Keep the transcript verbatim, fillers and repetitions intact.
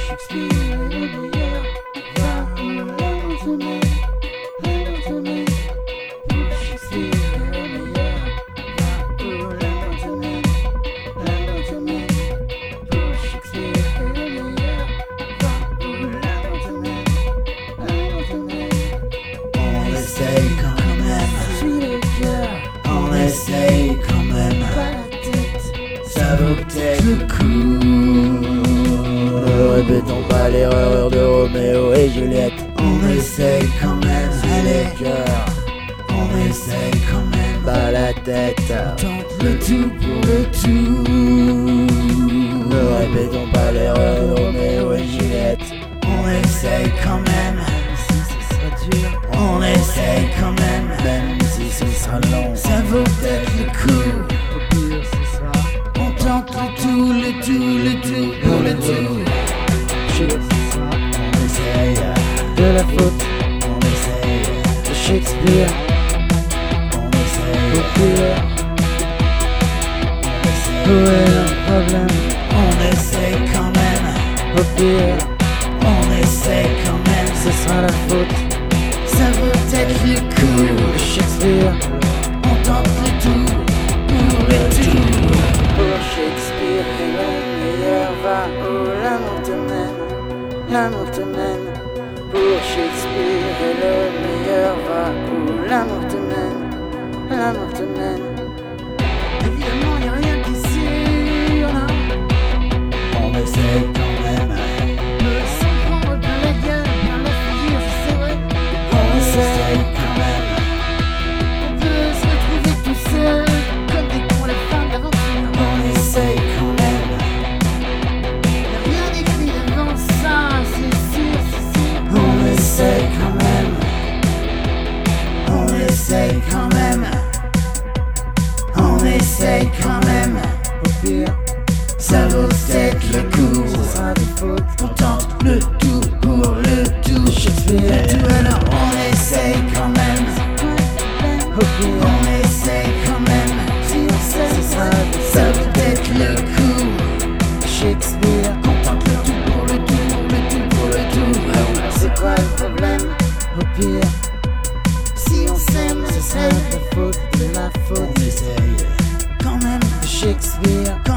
Shakespeare est le meilleur. Va où l'amour te mène, l'amour te mène. Pour Shakespeare est le meilleur. Va où l'amour te mène, l'amour te mène. Pour Shakespeare est le meilleur. Va où l'amour te mène, l'amour te mène. On essaye quand même, Suis le cœur, on essaye quand même. pas la tête. Ça vaut peut-être le coup. Ne répétons pas l'erreur de Roméo et Juliette. On essaye quand même, allez cœur. On essaye quand même, pas la tête. Tente le tout pour le tout. Ne répétons pas l'erreur de Roméo et Juliette. On essaye quand même, Si ce sera dur, on essaye quand même, même si ce sera long. Ça vaut peut-être le coup. au pire ce sera. On tente le tout, le tout, le tout pour le tout. Pire ce sera. On essaye, De la faute on essaye, de Shakespeare. on essaye, Au pire, on où essaye. est le problème? On essaye quand même, Au pire, on essaye quand même. ce sera la faute Ça vaut peut-être le coup. de Shakespeare. On tente le tout pour le tout. Pour Shakespeare est le meilleur. Va où l'amour te mène, l'amour te mène. Pour Shakespeare est le meilleur. Va où l'amour te mène, l'amour te mène. Évidemment, y a rien qui est sûr, là. On essaye quand même, Me sans prendre plein la gueule, plein la figure, c'est vrai. on essaye quand même. On peut se retrouver tout seul, comme des cons à la fin de l'aventure. On essaye quand même, Y'a rien d'écrit devant ça, c'est sûr, c'est sûr. on essaye quand même. On essaye quand même, on essaye quand même. Au pire, Ça vaut peut-être le coup. ce sera des fautes. On tente le tout pour le tout. Shakespeare. Le tout alors on essaye quand même. Au pire, On essaye quand même. si on sait, ce sera des Ça vaut peut-être le coup. Shakespeare. On tente le tout pour le tout, le tout pour le tout. C'est quoi le problème? Au pire, Si on s'aime, ce ce sera serait de la faute, de la faute On essaye quand même. de Shakespeare. Quand